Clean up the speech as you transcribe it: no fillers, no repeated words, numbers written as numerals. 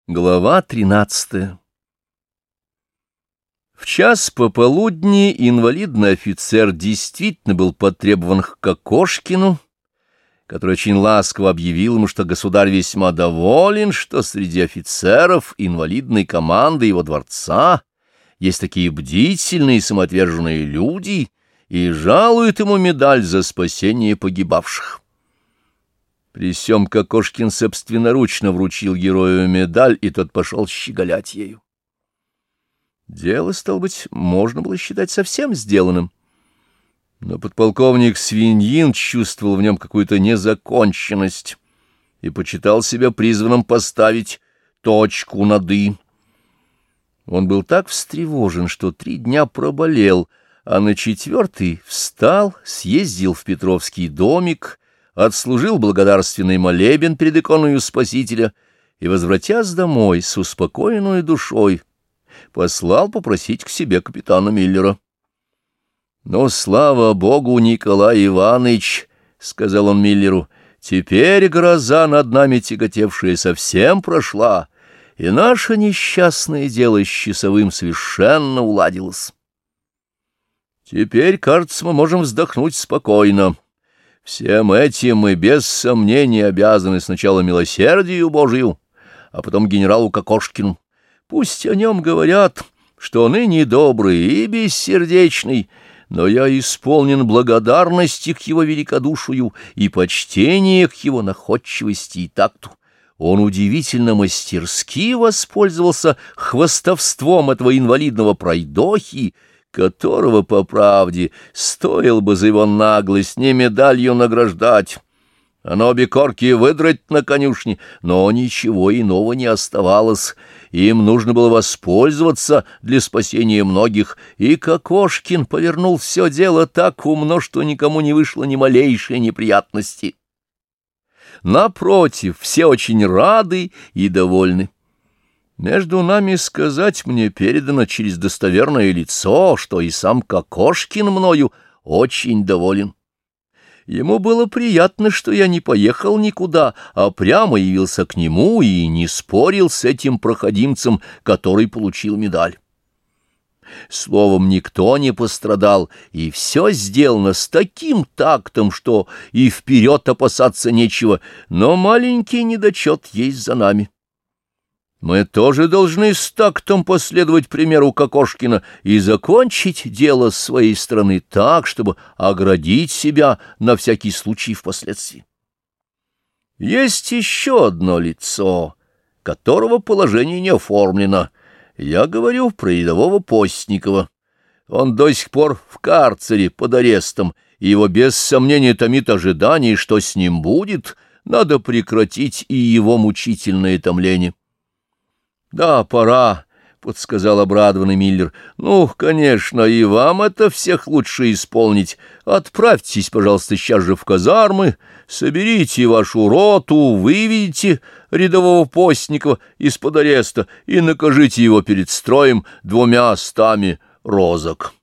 Глава 13. В час пополудни инвалидный офицер действительно был потребован к Кокошкину, который очень ласково объявил ему, что государь весьма доволен, что среди офицеров инвалидной команды его дворца есть такие бдительные и самоотверженные люди, и жалует ему медаль за спасение погибавших. При сём Кокошкин собственноручно вручил герою медаль, и тот пошел щеголять ею. Дело, стало быть, можно было считать совсем сделанным. Но подполковник Свиньин чувствовал в нем какую-то незаконченность и почитал себя призванным поставить точку над «и». Он был так встревожен, что 3 дня проболел, а на 4-й встал, съездил в Петровский домик, отслужил благодарственный молебен перед иконою Спасителя и, возвратясь домой с успокоенной душой, послал попросить к себе капитана Миллера. «Ну, слава богу, Николай Иванович, — сказал он Миллеру, — теперь гроза над нами тяготевшая совсем прошла, и наше несчастное дело с часовым совершенно уладилось. Теперь, кажется, мы можем вздохнуть спокойно. Всем этим мы без сомнения обязаны сначала милосердию Божию, а потом генералу Кокошкину. Пусть о нем говорят, что он и недобрый, и бессердечный, но я исполнен благодарности к его великодушию и почтения к его находчивости и такту. Он удивительно мастерски воспользовался хвастовством этого инвалидного пройдохи, которого, по правде, стоило бы за его наглость не медалью награждать, а на обе корки выдрать на конюшне, но ничего иного не оставалось. Им нужно было воспользоваться для спасения многих, и Кокошкин повернул все дело так умно, что никому не вышло ни малейшей неприятности. Напротив, все очень рады и довольны. Между нами сказать, мне передано через достоверное лицо, что и сам Кокошкин мною очень доволен. Ему было приятно, что я не поехал никуда, а прямо явился к нему и не спорил с этим проходимцем, который получил медаль. Словом, никто не пострадал, и все сделано с таким тактом, что и вперед опасаться нечего, но маленький недочет есть за нами. Мы тоже должны с тактом последовать примеру Кокошкина и закончить дело с своей стороны так, чтобы оградить себя на всякий случай впоследствии. Есть еще одно лицо, которого положение не оформлено. Я говорю про рядового Постникова. Он до сих пор в карцере под арестом, и его без сомнения томит ожидание, что с ним будет. Надо прекратить и его мучительное томление. — Да, пора, — подсказал обрадованный Миллер. — Ну, конечно, и вам это всех лучше исполнить. Отправьтесь, пожалуйста, сейчас же в казармы, соберите вашу роту, выведите рядового Постникова из-под ареста и накажите его перед строем 200 розок.